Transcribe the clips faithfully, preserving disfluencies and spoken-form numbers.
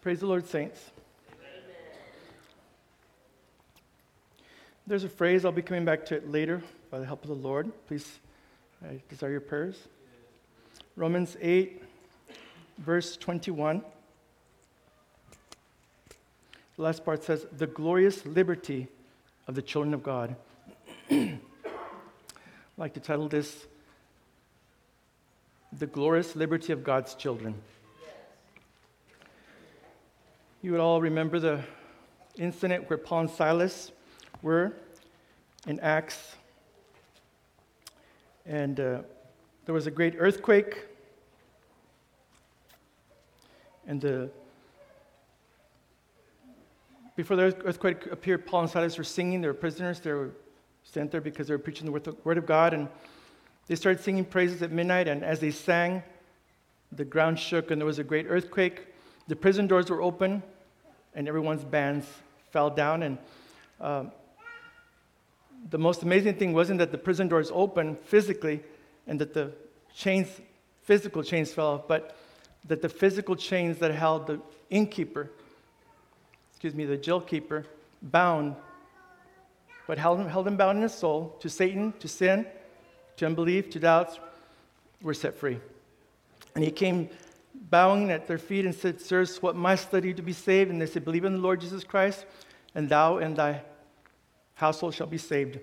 Praise the Lord, saints. There's a phrase, I'll be coming back to it later by the help of the Lord. Please, I desire your prayers. Romans eight, verse twenty-one. The last part says, the glorious liberty of the children of God. I'd like to title this, The Glorious Liberty of God's Children. You would all remember the incident where Paul and Silas were in Acts. And uh, there was a great earthquake. And the, before the earthquake appeared, Paul and Silas were singing. They were prisoners. They were sent there because they were preaching the word of God. And they started singing praises at midnight. And as they sang, the ground shook and there was a great earthquake. The prison doors were open, and everyone's bands fell down. And uh, the most amazing thing wasn't that the prison doors opened physically and that the chains, physical chains fell off, but that the physical chains that held the innkeeper, excuse me, the jail keeper, bound, what held him, held him bound in his soul to Satan, to sin, to unbelief, to doubts, were set free. And he came bowing at their feet and said, sirs, what must I do to be saved? And they said, believe in the Lord Jesus Christ, and thou and thy household shall be saved.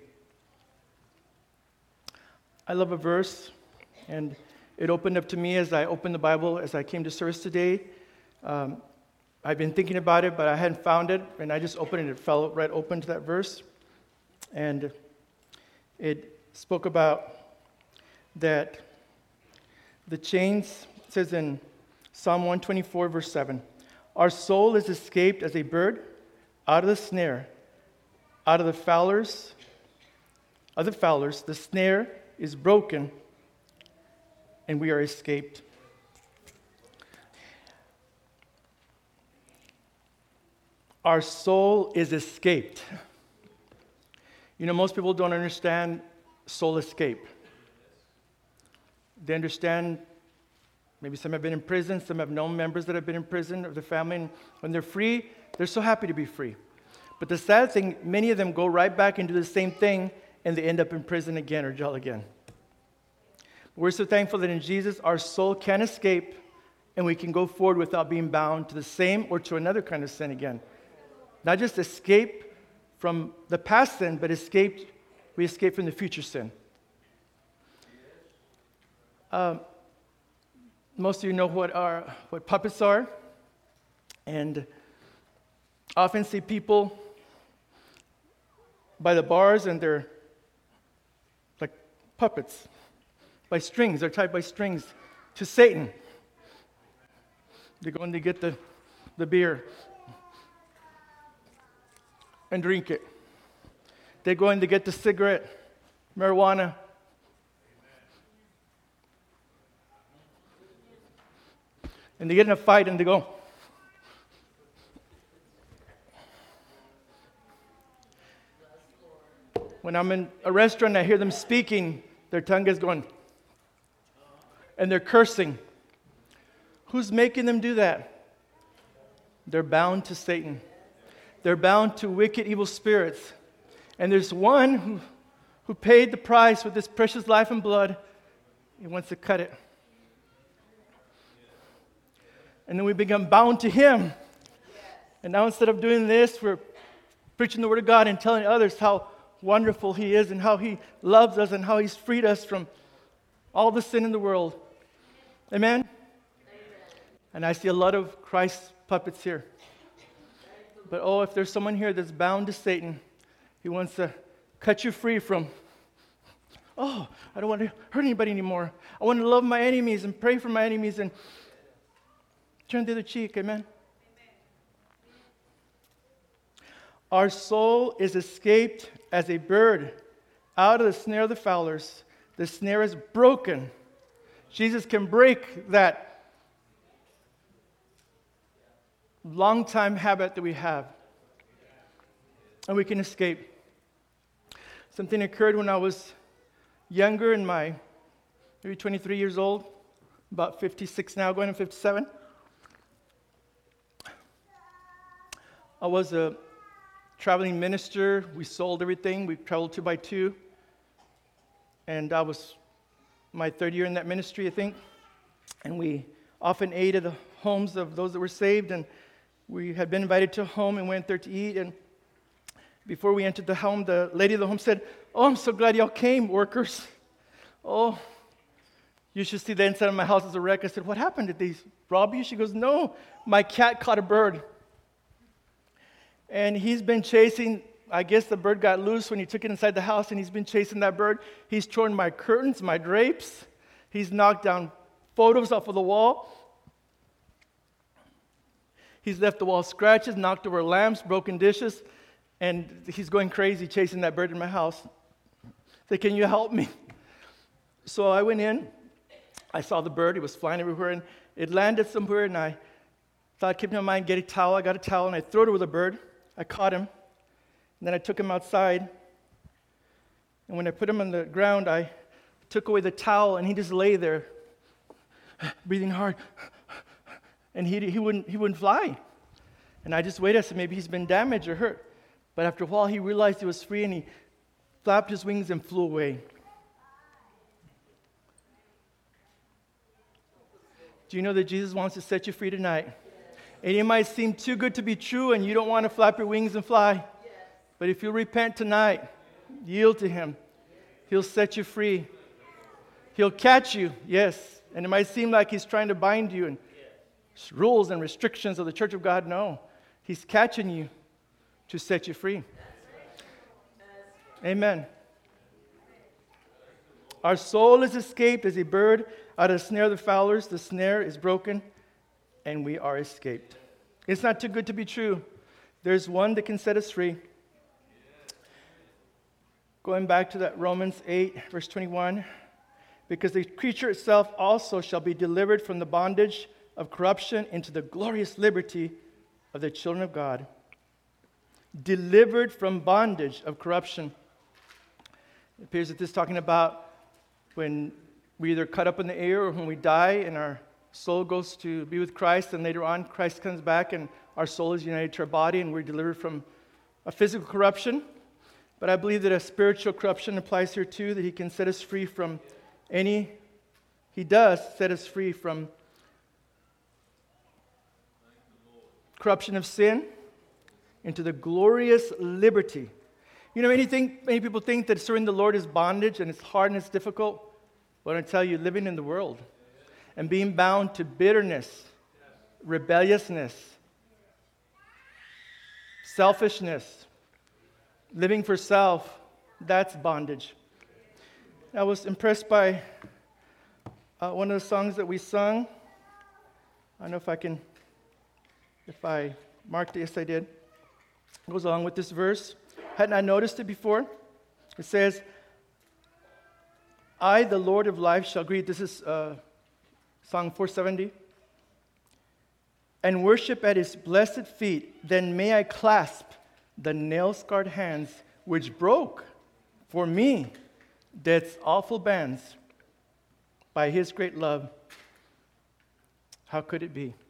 I love a verse, and it opened up to me as I opened the Bible, as I came to service today. Um, I've been thinking about it, but I hadn't found it, and I just opened it, it fell right open to that verse. And it spoke about that the chains, it says in Psalm one twenty-four, verse seven, our soul is escaped as a bird out of the snare, out of the fowlers, of the fowlers, the snare is broken, and we are escaped. Our soul is escaped. You know, most people don't understand soul escape. They understand, maybe some have been in prison, some have known members that have been in prison of the family, and when they're free, they're so happy to be free. But the sad thing, many of them go right back and do the same thing, and they end up in prison again or jail again. We're so thankful that in Jesus, our soul can escape, and we can go forward without being bound to the same or to another kind of sin again. Not just escape from the past sin, but escape, we escape from the future sin. Um, most of you know what our what puppets are, and often see people by the bars, and they're like puppets, by strings. They're tied by strings to Satan. They're going to get the, the beer and drink it. They're going to get the cigarette, marijuana. And they get in a fight and they go. When I'm in a restaurant, I hear them speaking, their tongue is going, and they're cursing. Who's making them do that? They're bound to Satan. They're bound to wicked, evil spirits. And there's one who, who paid the price with his precious life and blood. He wants to cut it. And then we become bound to him. And now instead of doing this, we're preaching the word of God and telling others how wonderful he is and how he loves us and how he's freed us from all the sin in the world. Amen? Amen. And I see a lot of Christ puppets here. But oh, if there's someone here that's bound to Satan, he wants to cut you free from, oh, I don't want to hurt anybody anymore. I want to love my enemies and pray for my enemies and turn the other cheek. Amen? Amen. Our soul is escaped as a bird out of the snare of the fowlers. The snare is broken. Jesus can break that long-time habit that we have. And we can escape. Something occurred when I was younger, in my maybe twenty-three years old, about fifty-six now, going to fifty-seven. I was a traveling minister. We sold everything. We traveled two by two. And I was my third year in that ministry, I think. And we often ate at the homes of those that were saved. And we had been invited to a home and went there to eat. And before we entered the home, the lady of the home said, "Oh, I'm so glad y'all came, workers. Oh, you should see the inside of my house is a wreck." I said, "What happened? Did they rob you?" She goes, "No, my cat caught a bird. And he's been chasing, I guess the bird got loose when he took it inside the house, and he's been chasing that bird. He's torn my curtains, my drapes. He's knocked down photos off of the wall. He's left the wall scratches, knocked over lamps, broken dishes, and he's going crazy chasing that bird in my house." I said, "Can you help me?" So I went in. I saw the bird. It was flying everywhere, and it landed somewhere, and I thought, keeping in mind, get a towel. I got a towel, and I threw it over the bird. I caught him, and then I took him outside, and when I put him on the ground, I took away the towel, and he just lay there, breathing hard, and he, he, wouldn't, he wouldn't fly. And I just waited. I said, maybe he's been damaged or hurt. But after a while, he realized he was free, and he flapped his wings and flew away. Do you know that Jesus wants to set you free tonight? And it might seem too good to be true, and you don't want to flap your wings and fly. But if you repent tonight, yield to Him, He'll set you free. He'll catch you, yes. And it might seem like He's trying to bind you and rules and restrictions of the Church of God. No, He's catching you to set you free. Amen. Our soul is escaped as a bird out of the snare of the fowlers. The snare is broken, and we are escaped. It's not too good to be true. There's one that can set us free. Going back to that Romans eight, verse twenty-one. Because the creature itself also shall be delivered from the bondage of corruption into the glorious liberty of the children of God. Delivered from bondage of corruption. It appears that this is talking about when we either cut up in the air or when we die and our soul goes to be with Christ, and later on Christ comes back and our soul is united to our body and we're delivered from a physical corruption. But I believe that a spiritual corruption applies here too, that He can set us free from any, He does set us free from corruption of sin into the glorious liberty. You know, many, think, many people think that serving the Lord is bondage and it's hard and it's difficult. But I tell you, living in the world and being bound to bitterness, rebelliousness, selfishness, living for self, that's bondage. I was impressed by uh, one of the songs that we sung. I don't know if I can, if I marked it. Yes, I did. It goes along with this verse. Hadn't I noticed it before? It says, "I, the Lord of life, shall greet." This is uh, Song four seventy. "And worship at His blessed feet. Then may I clasp the nail-scarred hands which broke for me death's awful bands. By His great love, how could it be?"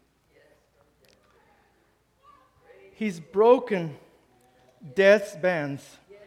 He's broken death's bands.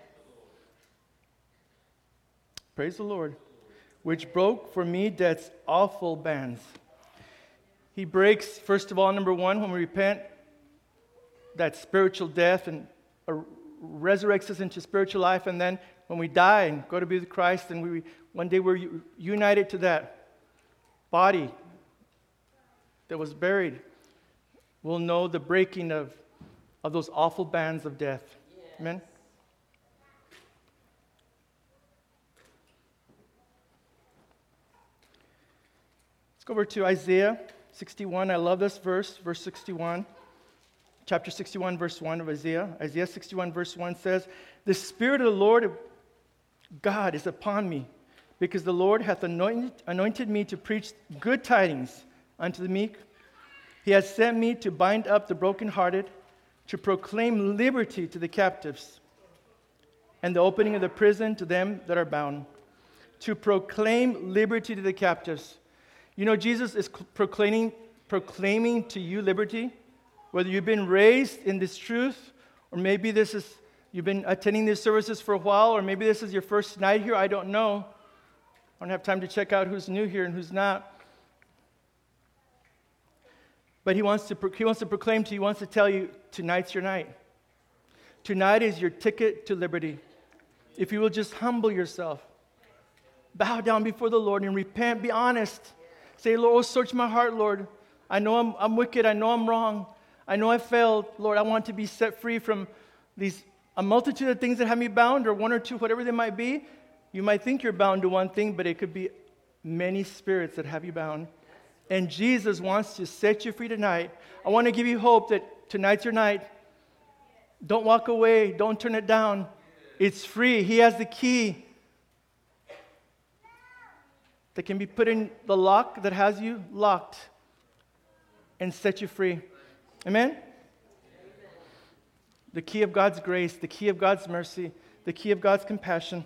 Praise the Lord. Which broke for me death's awful bands. He breaks, first of all, number one, when we repent, that spiritual death and uh, resurrects us into spiritual life. And then when we die and go to be with Christ, and we one day we're united to that body that was buried, we'll know the breaking of, of those awful bands of death. Yes. Amen? Let's go over to Isaiah sixty-one. I love this verse, verse sixty-one. Chapter sixty-one, verse one of Isaiah. Isaiah sixty-one, verse one says, "The Spirit of the Lord God is upon me, because the Lord hath anointed, anointed me to preach good tidings unto the meek. He has sent me to bind up the brokenhearted, to proclaim liberty to the captives, and the opening of the prison to them that are bound." To proclaim liberty to the captives. You know, Jesus is proclaiming, proclaiming to you liberty. Whether you've been raised in this truth, or maybe this is, you've been attending these services for a while, or maybe this is your first night here, I don't know. I don't have time to check out who's new here and who's not. But he wants to, he wants to proclaim to you, he wants to tell you, tonight's your night. Tonight is your ticket to liberty. If you will just humble yourself, bow down before the Lord and repent, be honest. Say, Lord, oh, search my heart, Lord. I know I'm, I'm wicked, I know I'm wrong. I know I failed. Lord, I want to be set free from these, a multitude of things that have me bound, or one or two, whatever they might be. You might think you're bound to one thing, but it could be many spirits that have you bound. And Jesus wants to set you free tonight. I want to give you hope that tonight's your night. Don't walk away. Don't turn it down. It's free. He has the key that can be put in the lock that has you locked and set you free. Amen? Amen? The key of God's grace, the key of God's mercy, the key of God's compassion.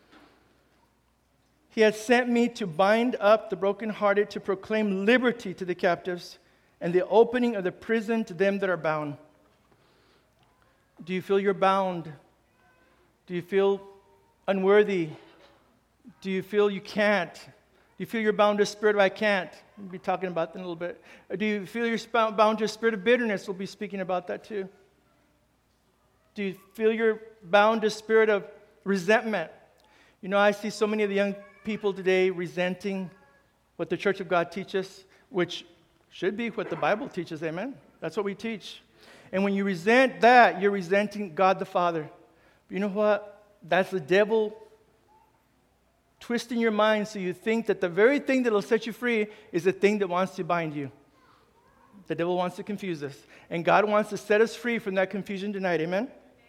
He has sent me to bind up the brokenhearted, to proclaim liberty to the captives, and the opening of the prison to them that are bound. Do you feel you're bound? Do you feel unworthy? Do you feel you can't? Do you feel you're bound to a spirit of I can't? We'll be talking about that in a little bit. Or do you feel you're bound to a spirit of bitterness? We'll be speaking about that too. Do you feel you're bound to a spirit of resentment? You know, I see so many of the young people today resenting what the Church of God teaches, which should be what the Bible teaches, amen? That's what we teach. And when you resent that, you're resenting God the Father. But you know what? That's the devil twisting your mind so you think that the very thing that will set you free is the thing that wants to bind you. The devil wants to confuse us. And God wants to set us free from that confusion tonight, amen?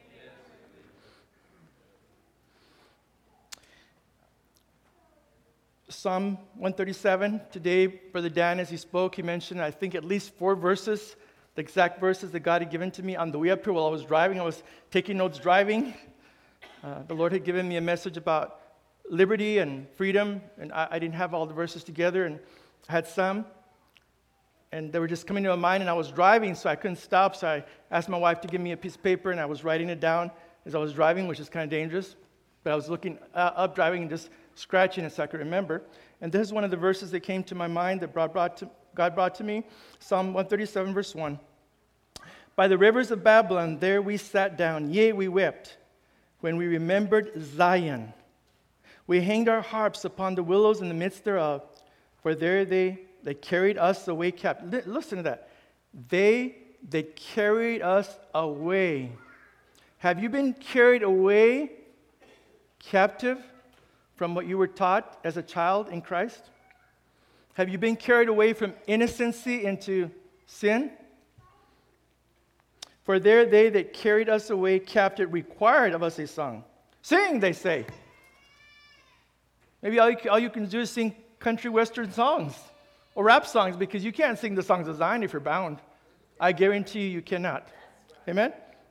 Psalm one thirty-seven, today, Brother Dan, as he spoke, he mentioned, I think, at least four verses, the exact verses that God had given to me on the way up here while I was driving. I was taking notes driving. Uh, the Lord had given me a message about liberty and freedom, and I, I didn't have all the verses together, and I had some, and they were just coming to my mind, and I was driving, so I couldn't stop, so I asked my wife to give me a piece of paper, and I was writing it down as I was driving, which is kind of dangerous, but I was looking uh, up driving and just scratching it so I could remember. And this is one of the verses that came to my mind that brought, brought to, God brought to me. Psalm one thirty-seven, verse one. By the rivers of Babylon, there we sat down, yea, we wept, when we remembered Zion. We hanged our harps upon the willows in the midst thereof, for there they, they carried us away captive. Listen to that. They, they carried us away. Have you been carried away captive from what you were taught as a child in Christ? Have you been carried away from innocency into sin? For there they that carried us away captive required of us a song. Sing, they say. Maybe all you, all you can do is sing country western songs or rap songs, because you can't sing the songs of Zion if you're bound. I guarantee you, you cannot. Amen?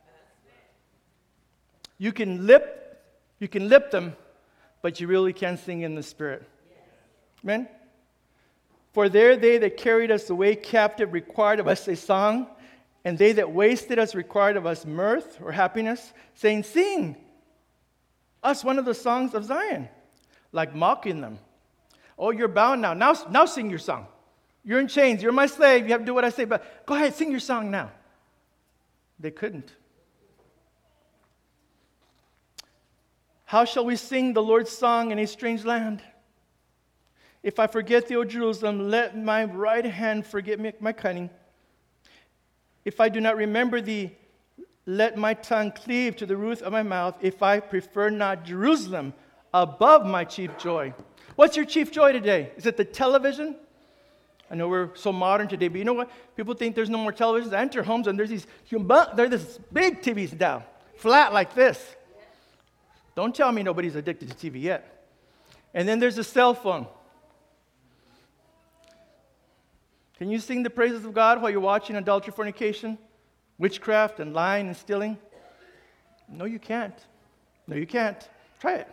You can lip, you can lip them, but you really can't sing in the Spirit. Amen? For there they that carried us away captive required of us a song, and they that wasted us required of us mirth or happiness, saying, sing us one of the songs of Zion, like mocking them. Oh, you're bound now. Now, now sing your song. You're in chains. You're my slave. You have to do what I say, but go ahead, sing your song now. They couldn't. How shall we sing the Lord's song in a strange land? If I forget thee, O Jerusalem, let my right hand forget me, my cunning. If I do not remember thee, let my tongue cleave to the roof of my mouth. If I prefer not Jerusalem above my chief joy. What's your chief joy today? Is it the television? I know we're so modern today, but you know what? People think there's no more televisions. I enter homes and there's these there's this big T Vs down, flat like this. Don't tell me nobody's addicted to T V yet. And then there's a cell phone. Can you sing the praises of God while you're watching adultery, fornication, witchcraft, and lying and stealing? No, you can't. No, you can't. Try it.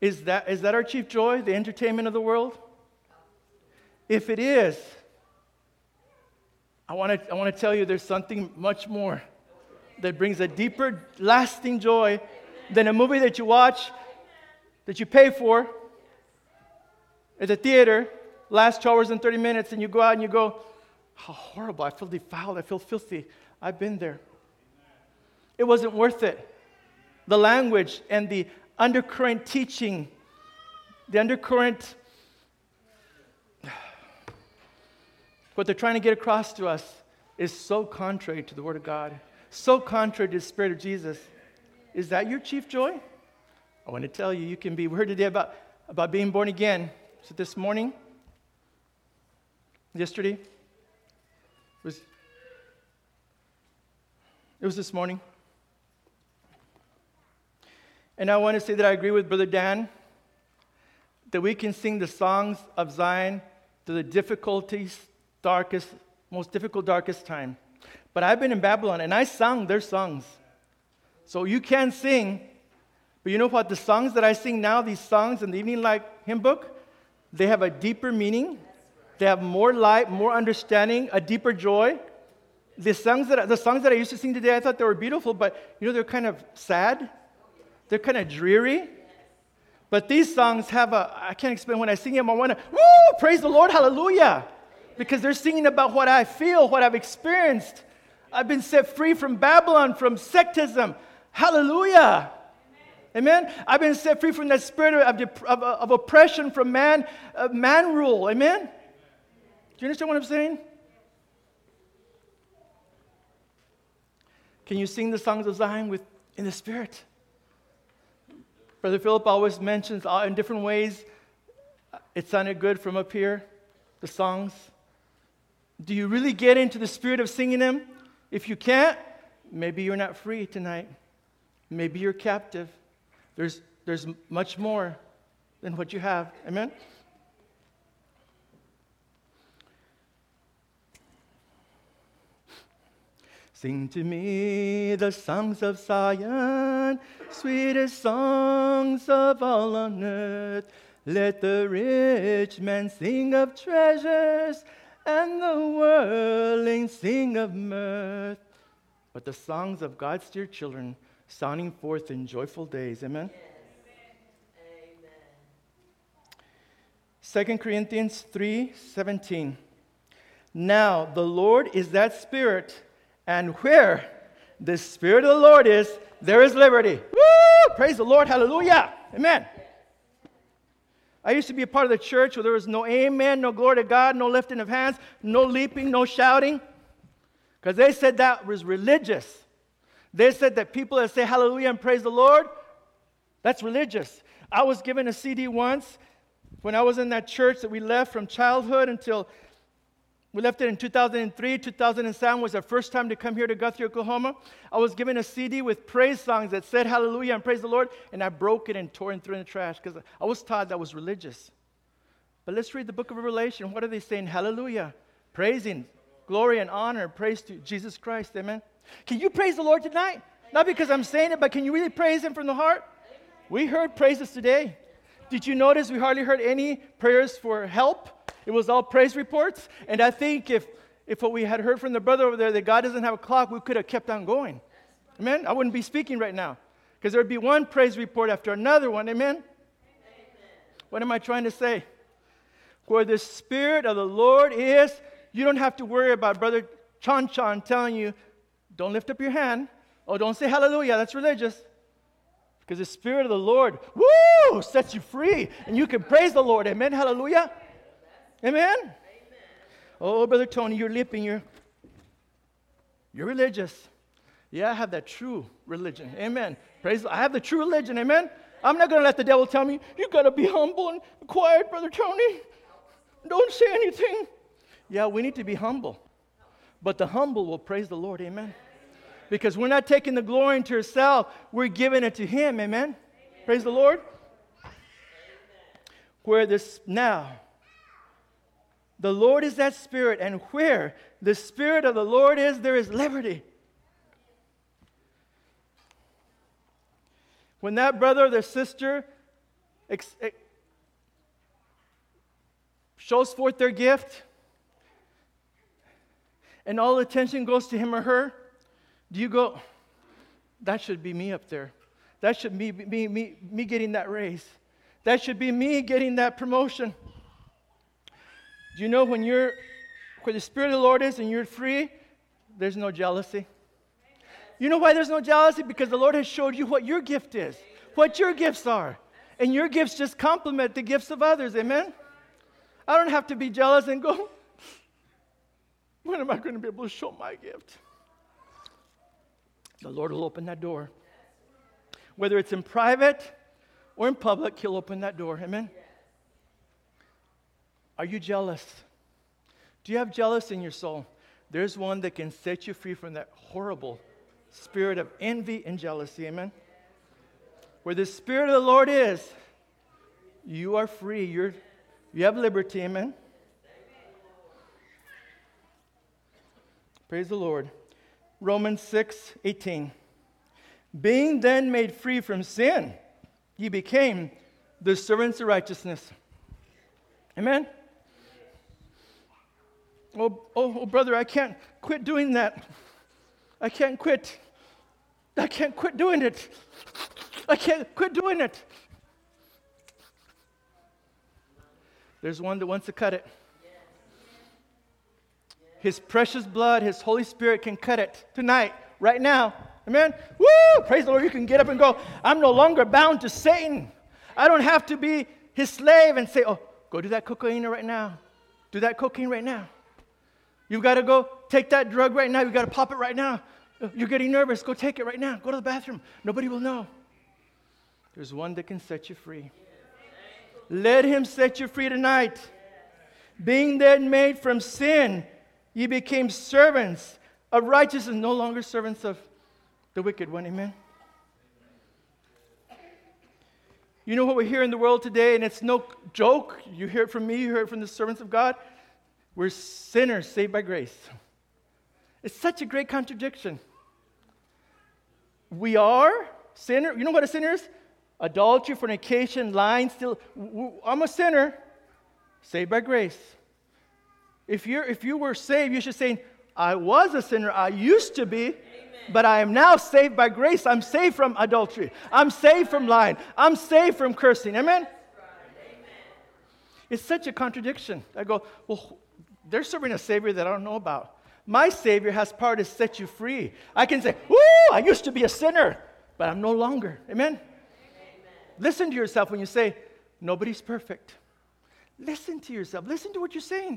Is that, is that our chief joy, the entertainment of the world? If it is, I want to I want to tell you there's something much more that brings a deeper, lasting joy than a movie that you watch, that you pay for at the theater, last two hours and thirty minutes, and you go out and you go, how horrible, I feel defiled, I feel filthy. I've been there. It wasn't worth it. The language and the undercurrent teaching, the undercurrent, what they're trying to get across to us is so contrary to the Word of God, so contrary to the Spirit of Jesus. Is that your chief joy? I want to tell you, you can be. We heard today about, about being born again. So this morning, yesterday, it was, it was this morning. And I want to say that I agree with Brother Dan that we can sing the songs of Zion through the difficulties, darkest, most difficult, darkest time. But I've been in Babylon, and I sung their songs. So you can sing, but you know what? The songs that I sing now, these songs in the Evening Light hymn book, they have a deeper meaning. They have more light, more understanding, a deeper joy. The songs that the songs that I used to sing today, I thought they were beautiful, but you know, they're kind of sad. They're kind of dreary. But these songs have a, I can't explain, when I sing them, I want to, woo, praise the Lord, hallelujah. Because they're singing about what I feel, what I've experienced. I've been set free from Babylon, from sectism. Hallelujah. Amen. I've been set free from that spirit of, of, of oppression from man, uh, man rule. Amen. Do you understand what I'm saying? Can you sing the songs of Zion with in the Spirit? Brother Philip always mentions uh, in different ways, it sounded good from up here, the songs. Do you really get into the spirit of singing them? If you can't, maybe you're not free tonight. Maybe you're captive. There's, there's much more than what you have. Amen? Sing to me the songs of Zion, sweetest songs of all on earth. Let the rich man sing of treasures, and the worldling sing of mirth. But the songs of God's dear children, sounding forth in joyful days. Amen? Yes. Amen. Second Corinthians three seventeen. Now the Lord is that Spirit, and where the Spirit of the Lord is, there is liberty. Woo! Praise the Lord. Hallelujah. Amen. I used to be a part of the church where there was no amen, no glory to God, no lifting of hands, no leaping, no shouting. Because they said that was religious. They said that people that say hallelujah and praise the Lord, that's religious. I was given a C D once when I was in that church that we left from childhood until we left it in two thousand three. two thousand seven was our first time to come here to Guthrie, Oklahoma. I was given a C D with praise songs that said hallelujah and praise the Lord, and I broke it and tore it through in the trash because I was taught that was religious. But let's read the book of Revelation. What are they saying? Hallelujah. Praising, glory and honor, praise to Jesus Christ. Amen. Can you praise the Lord tonight? Not because I'm saying it, but can you really praise Him from the heart? We heard praises today. Did you notice we hardly heard any prayers for help? It was all praise reports. And I think if, if what we had heard from the brother over there, that God doesn't have a clock, we could have kept on going. Amen? I wouldn't be speaking right now. Because there would be one praise report after another one. Amen? Amen? What am I trying to say? Where the Spirit of the Lord is, you don't have to worry about Brother Chan Chan telling you, don't lift up your hand. Oh, don't say hallelujah. That's religious. Because the Spirit of the Lord, woo, sets you free. And you can praise the Lord. Amen? Hallelujah? Amen? Amen? Oh, Brother Tony, you're leaping. You're, you're religious. Yeah, I have that true religion. Amen. Praise. I have the true religion. Amen? I'm not going to let the devil tell me, you got to be humble and quiet, Brother Tony. Don't say anything. Yeah, we need to be humble. But the humble will praise the Lord. Amen? Because we're not taking the glory into ourselves. We're giving it to Him. Amen? Amen. Praise the Lord. Amen. Where this now... The Lord is that Spirit, and where the Spirit of the Lord is, there is liberty. When that brother or the sister ex- ex- shows forth their gift, and all attention goes to him or her, do you go, that should be me up there. That should be me, me, me getting that raise. That should be me getting that promotion. Do you know when you're, where the Spirit of the Lord is and you're free, there's no jealousy. You know why there's no jealousy? Because the Lord has showed you what your gift is, what your gifts are. And your gifts just complement the gifts of others, amen? I don't have to be jealous and go, when am I going to be able to show my gift? The Lord will open that door. Whether it's in private or in public, He'll open that door, amen? Are you jealous? Do you have jealous in your soul? There's one that can set you free from that horrible spirit of envy and jealousy, amen? Where the Spirit of the Lord is, you are free. You're, you have liberty, amen? Praise the Lord. Romans six eighteen. Being then made free from sin, ye became the servants of righteousness. Amen? Oh, oh, oh, brother, I can't quit doing that. I can't quit. I can't quit doing it. I can't quit doing it. There's one that wants to cut it. His precious blood, His Holy Spirit can cut it tonight, right now. Amen? Woo! Praise the Lord. You can get up and go, I'm no longer bound to Satan. I don't have to be his slave and say, oh, go do that cocaine right now. Do that cocaine right now. You've got to go take that drug right now. You've got to pop it right now. You're getting nervous. Go take it right now. Go to the bathroom. Nobody will know. There's one that can set you free. Let Him set you free tonight. Being then made from sin, ye became servants of righteousness, no longer servants of the wicked one. Amen? You know what we hear in the world today, and it's no joke. You hear it from me. You hear it from the servants of God. We're sinners saved by grace. It's such a great contradiction. We are sinner. You know what a sinner is? Adultery, fornication, lying, steal. I'm a sinner saved by grace. If you're if you were saved, you should say, I was a sinner. I used to be, Amen. But I am now saved by grace. I'm saved from adultery. I'm saved from lying. I'm saved from cursing. Amen? Amen. It's such a contradiction. I go, well, they're serving a Savior that I don't know about. My Savior has power to set you free. I can say, woo, I used to be a sinner, but I'm no longer. Amen? Amen? Listen to yourself when you say, nobody's perfect. Listen to yourself. Listen to what you're saying.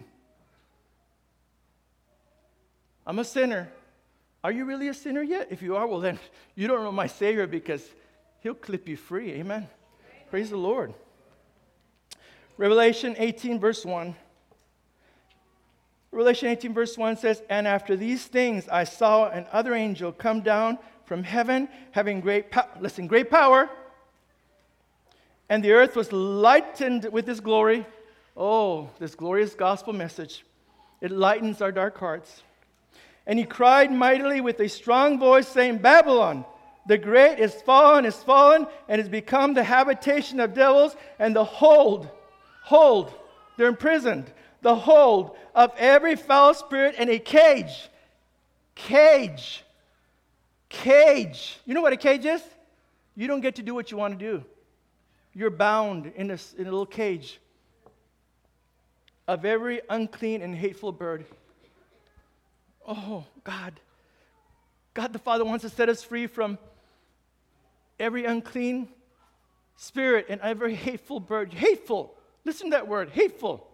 I'm a sinner. Are you really a sinner yet? If you are, well then, you don't know my Savior because He'll clip you free. Amen? Amen. Praise the Lord. Revelation eighteen, verse one. Revelation eighteen, verse one says, and after these things I saw another angel come down from heaven, having great power. Listen, great power. And the earth was lightened with His glory. Oh, this glorious gospel message. It lightens our dark hearts. And he cried mightily with a strong voice, saying, Babylon, the great is fallen, is fallen, and has become the habitation of devils, and the hold, hold, they're imprisoned, the hold of every foul spirit in a cage. Cage. Cage. You know what a cage is? You don't get to do what you want to do. You're bound in a, in a little cage of every unclean and hateful bird. Oh, God. God the Father wants to set us free from every unclean spirit and every hateful bird. Hateful. Listen to that word, hateful.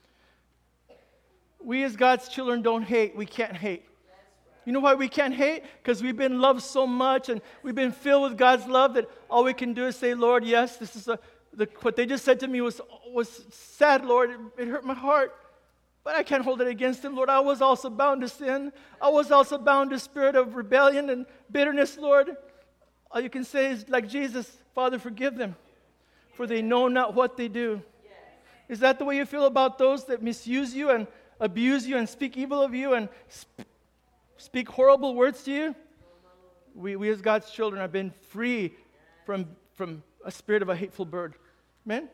We as God's children don't hate. We can't hate. You know why we can't hate? Because we've been loved so much and we've been filled with God's love that all we can do is say, Lord, yes, this is a, the, what they just said to me was, was sad, Lord. It, it hurt my heart. But I can't hold it against Him, Lord. I was also bound to sin. I was also bound to spirit of rebellion and bitterness, Lord. All you can say is like Jesus, Father, forgive them, for they know not what they do. Yes. Is that the way you feel about those that misuse you and abuse you and speak evil of you and sp- speak horrible words to you? We, we as God's children have been free from, from a spirit of a hateful bird. Amen?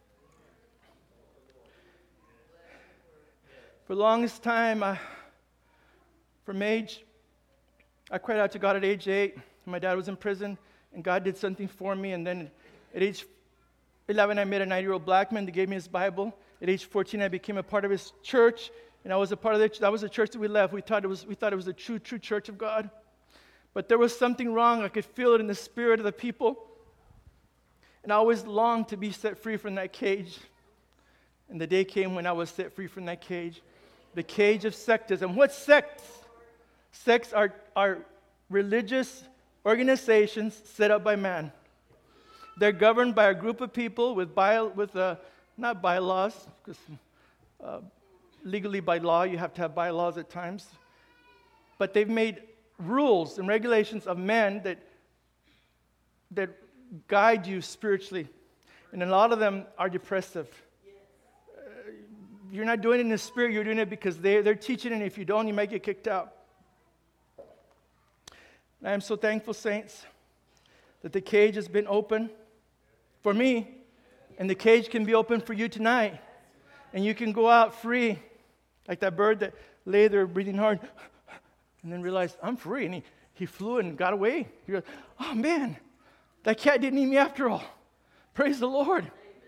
For the longest time, I, from age, I cried out to God at age eight. My dad was in prison, and God did something for me. And then at age eleven, I met a nine-year-old black man that gave me his Bible. At age fourteen, I became a part of his church, and I was a part of it. That was the church that we left. We thought it was, we thought it was the true, true church of God. But there was something wrong. I could feel it in the spirit of the people. And I always longed to be set free from that cage. And the day came when I was set free from that cage. The cage of sectism. What sects? Sects are, are religious organizations set up by man. They're governed by a group of people with, bio, with uh, not bylaws, because uh, legally by law you have to have bylaws at times. But they've made rules and regulations of men that, that guide you spiritually. And a lot of them are depressive. You're not doing it in the spirit, you're doing it because they, they're teaching it, and if you don't, you might get kicked out. And I am so thankful, saints, that the cage has been open for me, and the cage can be open for you tonight. And you can go out free, like that bird that lay there breathing hard, and then realized, I'm free, and he, he flew and got away. He goes, oh man, that cat didn't eat me after all. Praise the Lord.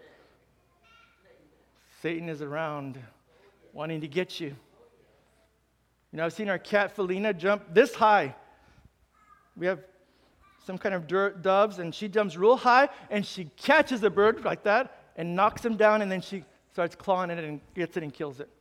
Satan is around wanting to get you. You know, I've seen our cat Felina jump this high. We have some kind of dirt doves, and she jumps real high, and she catches a bird like that and knocks him down, and then she starts clawing at it and gets it and kills it.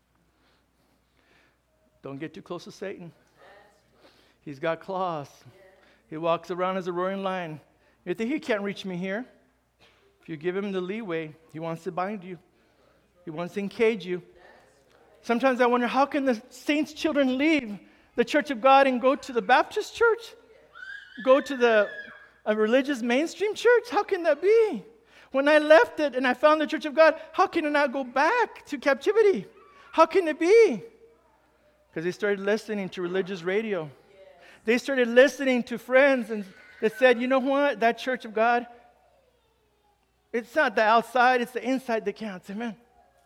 Don't get too close to Satan. He's got claws. He walks around as a roaring lion. You think he can't reach me here? If you give him the leeway, he wants to bind you. He wants to encage you. Sometimes I wonder, how can the saints' children leave the church of God and go to the Baptist church? Go to the a religious mainstream church? How can that be? When I left it and I found the church of God, how can I not go back to captivity? How can it be? Because they started listening to religious radio. They started listening to friends and that said, you know what? That church of God, it's not the outside, it's the inside that counts. Amen.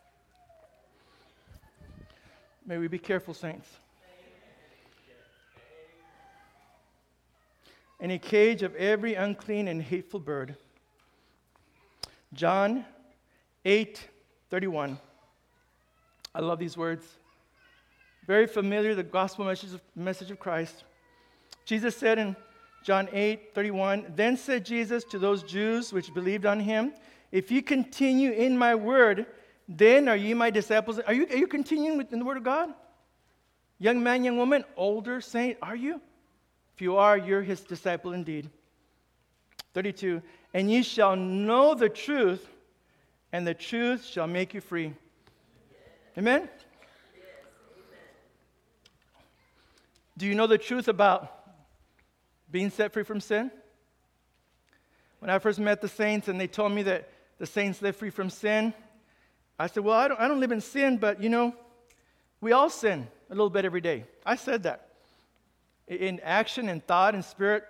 May we be careful, saints. In a cage of every unclean and hateful bird. John eight thirty-one. I love these words. Very familiar, the gospel message of, message of Christ. Jesus said in John eight thirty-one, then said Jesus to those Jews which believed on him, if you continue in my word, then are ye my disciples. Are you, are you continuing with, in the word of God? Young man, young woman, older saint, are you? If you are, you're his disciple indeed. thirty-two, and ye shall know the truth, and the truth shall make you free. Amen? Do you know the truth about being set free from sin? When I first met the saints and they told me that the saints live free from sin, I said, well, I don't, I don't live in sin, but, you know, we all sin a little bit every day. I said that. In action and thought and spirit.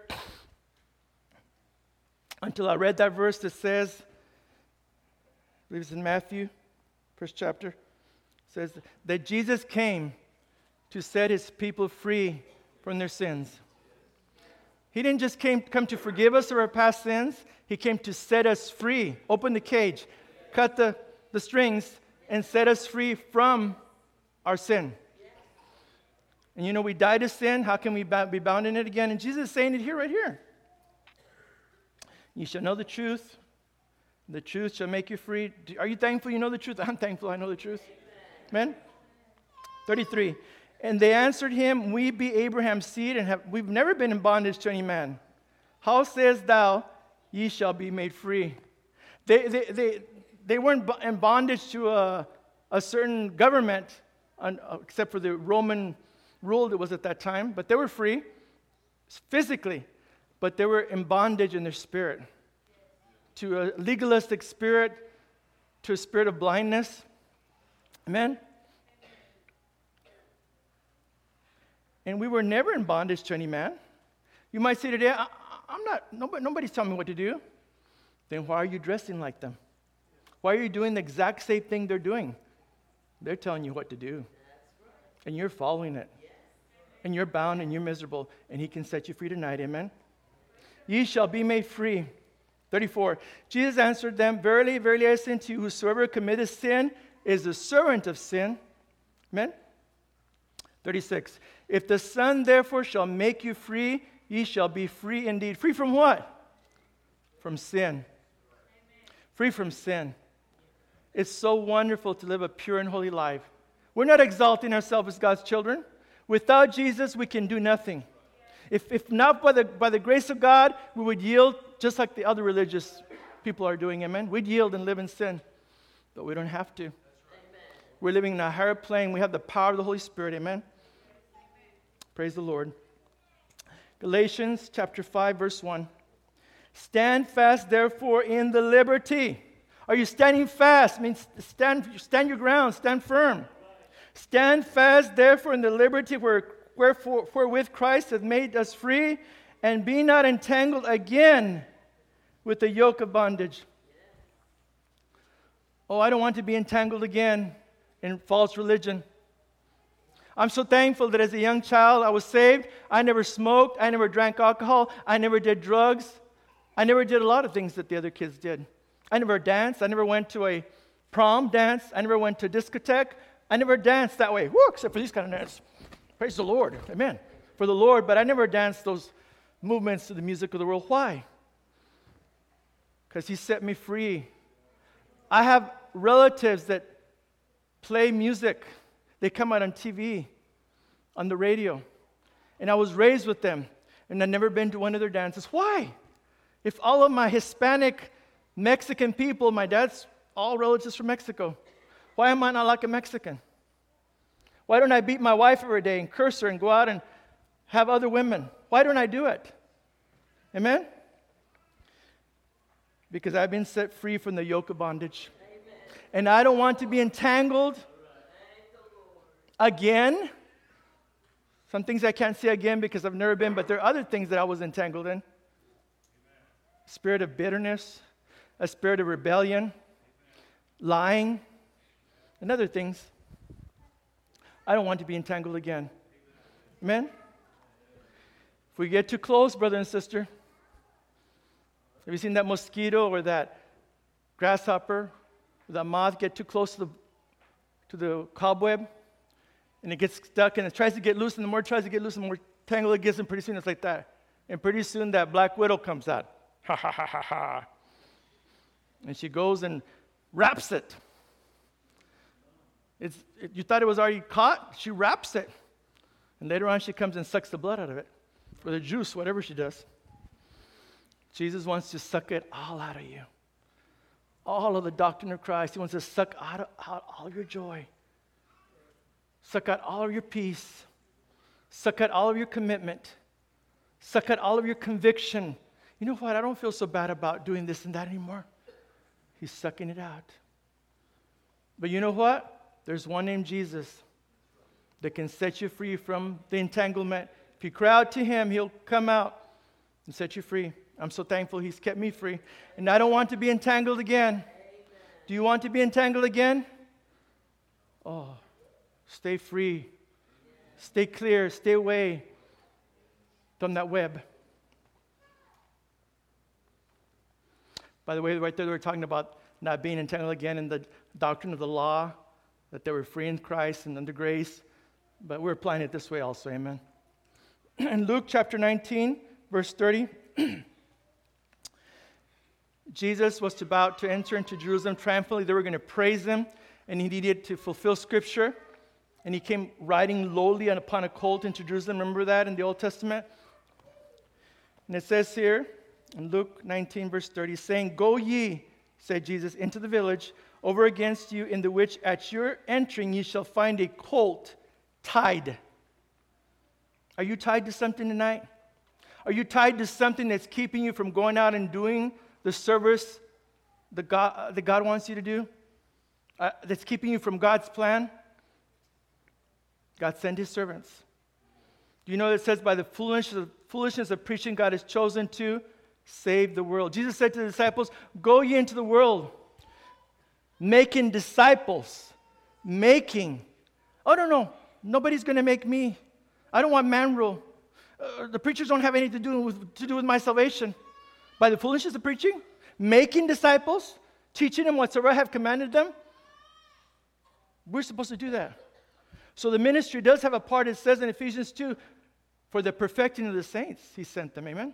Until I read that verse that says, I believe it's in Matthew, first chapter, says that Jesus came to set his people free from their sins. He didn't just came, come to forgive us of our past sins. He came to set us free. Open the cage, cut the, the strings, and set us free from our sin. And you know, we die to sin. How can we be bound in it again? And Jesus is saying it here, right here. You shall know the truth. The truth shall make you free. Are you thankful you know the truth? I'm thankful I know the truth. Amen? Amen? thirty-three. And they answered him, we be Abraham's seed, and have, we've never been in bondage to any man. How sayest thou, ye shall be made free? They, they, they, they weren't in bondage to a, a certain government, uh, except for the Roman rule that was at that time, but they were free physically, but they were in bondage in their spirit to a legalistic spirit, to a spirit of blindness. Amen? And we were never in bondage to any man. You might say today, I, I'm not, nobody, nobody's telling me what to do. Then why are you dressing like them? Why are you doing the exact same thing they're doing? They're telling you what to do. And you're following it. And you're bound and you're miserable. And he can set you free tonight. Amen? Ye shall be made free. thirty-four. Jesus answered them, Verily, verily, I say unto you, whosoever committeth sin is the servant of sin. Amen? thirty-six. If the Son therefore shall make you free, ye shall be free indeed. Free from what? From sin. Free from sin. It's so wonderful to live a pure and holy life. We're not exalting ourselves as God's children. Without Jesus, we can do nothing. If, if not by the, by the grace of God, we would yield just like the other religious people are doing, amen? We'd yield and live in sin, but we don't have to. Amen. We're living in a higher plane. We have the power of the Holy Spirit, amen? Praise the Lord. Galatians chapter five, verse one. Stand fast, therefore, in the liberty. Are you standing fast? I mean, stand, stand your ground, stand firm. Stand fast, therefore, in the liberty where, wherefore, wherewith Christ hath made us free, and be not entangled again with the yoke of bondage. Oh, I don't want to be entangled again in false religion. I'm so thankful that as a young child I was saved. I never smoked. I never drank alcohol. I never did drugs. I never did a lot of things that the other kids did. I never danced. I never went to a prom dance. I never went to a discotheque. I never danced that way, woo, except for these kind of dances. Praise the Lord. Amen. For the Lord, but I never danced those movements to the music of the world. Why? Because he set me free. I have relatives that play music. They come out on T V, on the radio. And I was raised with them. And I've never been to one of their dances. Why? If all of my Hispanic, Mexican people, my dad's all relatives from Mexico. Why am I not like a Mexican? Why don't I beat my wife every day and curse her and go out and have other women? Why don't I do it? Amen? Because I've been set free from the yoke of bondage. Amen. And I don't want to be entangled again. Some things I can't say again because I've never been, but there are other things that I was entangled in. A spirit of bitterness, a spirit of rebellion, lying, and other things. I don't want to be entangled again. Amen? If we get too close, brother and sister, have you seen that mosquito or that grasshopper or that moth get too close to the, to the cobweb? And it gets stuck and it tries to get loose, and the more it tries to get loose, the more tangled it gets, and pretty soon it's like that. And pretty soon that black widow comes out. Ha ha ha ha ha. And she goes and wraps it. It's, it, you thought it was already caught? She wraps it. And later on she comes and sucks the blood out of it. Or the juice, whatever she does. Jesus wants to suck it all out of you. All of the doctrine of Christ. He wants to suck out, of, out all your joy. Suck out all of your peace. Suck out all of your commitment. Suck out all of your conviction. You know what? I don't feel so bad about doing this and that anymore. He's sucking it out. But you know what? There's one named Jesus that can set you free from the entanglement. If you cry out to him, he'll come out and set you free. I'm so thankful he's kept me free. And I don't want to be entangled again. Amen. Do you want to be entangled again? Oh, stay free. Stay clear. Stay away from that web. By the way, right there, they were talking about not being entangled again in the doctrine of the law, that they were free in Christ and under grace. But we're applying it this way also, amen. In Luke chapter nineteen, verse thirty, Jesus was about to enter into Jerusalem triumphantly. They were going to praise him, and he needed to fulfill Scripture. And he came riding lowly upon a colt into Jerusalem. Remember that in the Old Testament? And it says here, in Luke nineteen, verse thirty, saying, Go ye, said Jesus, into the village over against you, in the which at your entering ye shall find a colt tied. Are you tied to something tonight? Are you tied to something that's keeping you from going out and doing the service that God, uh, that God wants you to do? Uh, that's keeping you from God's plan? God sent his servants. Do you know that it says by the foolishness of, foolishness of preaching, God has chosen to save the world. Jesus said to the disciples, Go ye into the world. Making disciples. Making. Oh, no, no. Nobody's going to make me. I don't want man rule. Uh, the preachers don't have anything to do with, to do with my salvation. By the foolishness of preaching, making disciples, teaching them whatsoever I have commanded them. We're supposed to do that. So the ministry does have a part. It says in Ephesians two, for the perfecting of the saints, he sent them. Amen?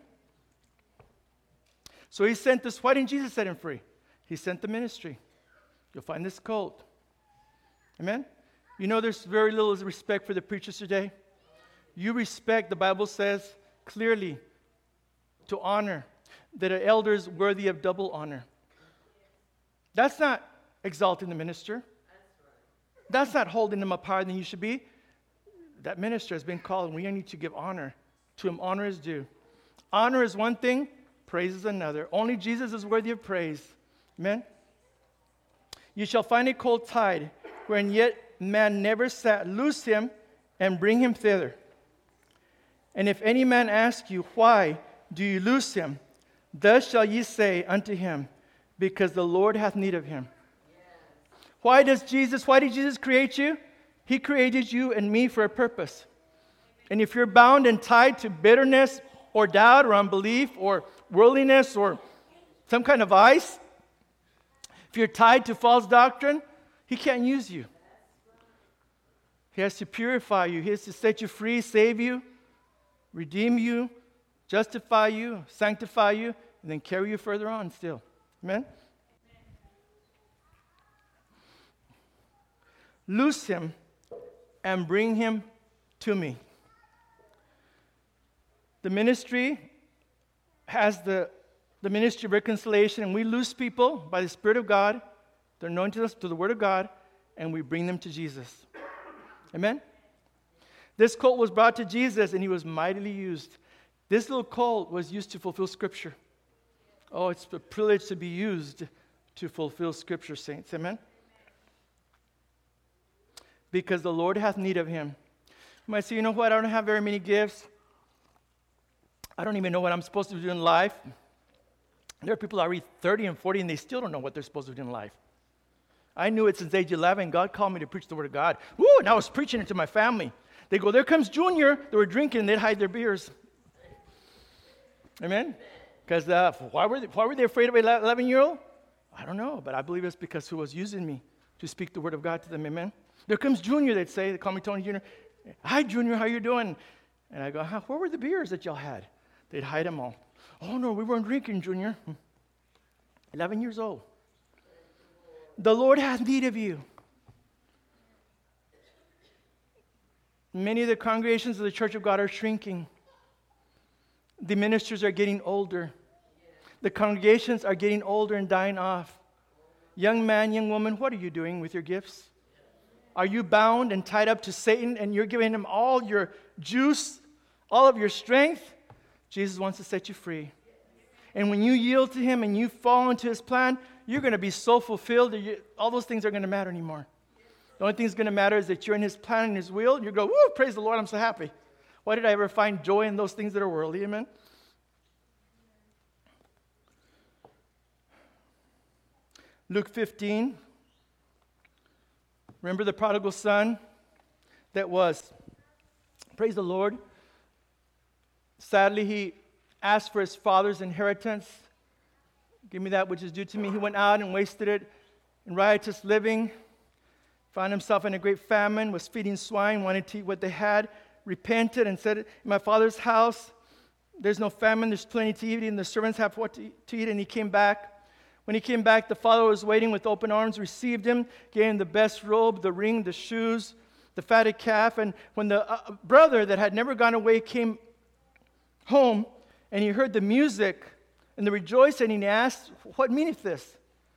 So he sent us. Why didn't Jesus set him free? He sent the ministry. You'll find this cult. Amen? You know there's very little respect for the preachers today. You respect, the Bible says clearly, to honor, that an elder is worthy of double honor. That's not exalting the minister. That's not holding him up higher than you should be. That minister has been called, and we need to give honor to him. Honor is due. Honor is one thing, praise is another. Only Jesus is worthy of praise. Amen? You shall find a colt tied, wherein yet man never sat. Loose him and bring him thither. And if any man ask you, why do you loose him? Thus shall ye say unto him, because the Lord hath need of him. Why does Jesus, why did Jesus create you? He created you and me for a purpose. And if you're bound and tied to bitterness or doubt or unbelief or worldliness or some kind of vice, if you're tied to false doctrine, he can't use you. He has to purify you. He has to set you free, save you, redeem you, justify you, sanctify you, and then carry you further on still. Amen? Loose him and bring him to me. The ministry has the, the ministry of reconciliation, and we loose people by the Spirit of God. They're anointed us to the Word of God, and we bring them to Jesus. Amen? This colt was brought to Jesus, and he was mightily used. This little colt was used to fulfill Scripture. Oh, it's a privilege to be used to fulfill Scripture, saints. Amen? Because the Lord hath need of him. You might say, you know what? I don't have very many gifts. I don't even know what I'm supposed to do in life. There are people that read thirty and forty, and they still don't know what they're supposed to do in life. I knew it since age eleven. God called me to preach the Word of God. Woo, and I was preaching it to my family. They go, there comes Junior. They were drinking, and they'd hide their beers. Amen? Because uh, why, were they, why were they afraid of an eleven-year-old? I don't know, but I believe it's because who was using me to speak the Word of God to them. Amen? There comes Junior, they'd say. They call me Tony Junior Hi, Junior, how you doing? And I go, huh, where were the beers that y'all had? They'd hide them all. Oh, no, we weren't drinking, Junior. eleven years old. The Lord has need of you. Many of the congregations of the Church of God are shrinking. The ministers are getting older. The congregations are getting older and dying off. Young man, young woman, what are you doing with your gifts? Are you bound and tied up to Satan and you're giving him all your juice, all of your strength? Jesus wants to set you free. And when you yield to him and you fall into his plan, you're going to be so fulfilled that you, all those things aren't going to matter anymore. The only thing that's going to matter is that you're in his plan and his will. And you go, woo, praise the Lord, I'm so happy. Why did I ever find joy in those things that are worldly? Amen? Luke fifteen. Remember the prodigal son that was, praise the Lord. Sadly, he asked for his father's inheritance. Give me that which is due to me. He went out and wasted it in riotous living. Found himself in a great famine, was feeding swine, wanted to eat what they had, repented and said, in my father's house, there's no famine, there's plenty to eat, and the servants have what to eat, and he came back. When he came back, the father was waiting with open arms, received him, gave him the best robe, the ring, the shoes, the fatted calf. And when the uh, brother that had never gone away came home, and he heard the music and the rejoicing, and he asked, what meaneth this?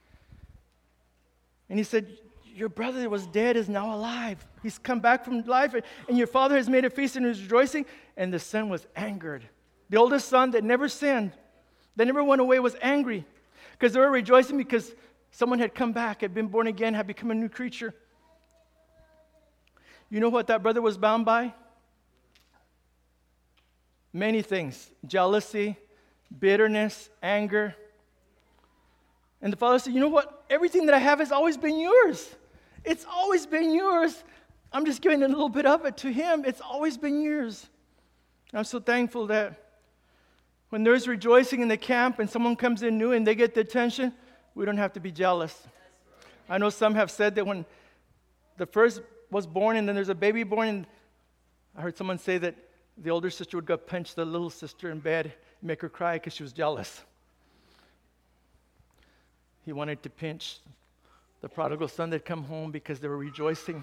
And he said, your brother that was dead is now alive. He's come back from life, and your father has made a feast and is rejoicing. And the son was angered. The oldest son that never sinned, that never went away, was angry. Because they were rejoicing because someone had come back, had been born again, had become a new creature. You know what that brother was bound by? Many things. Jealousy, bitterness, anger. And the father said, you know what? Everything that I have has always been yours. It's always been yours. I'm just giving a little bit of it to him. It's always been yours. And I'm so thankful that when there's rejoicing in the camp and someone comes in new and they get the attention, we don't have to be jealous. I know some have said that when the first was born and then there's a baby born, and I heard someone say that the older sister would go pinch the little sister in bed and make her cry because she was jealous. He wanted to pinch the prodigal son that come home because they were rejoicing.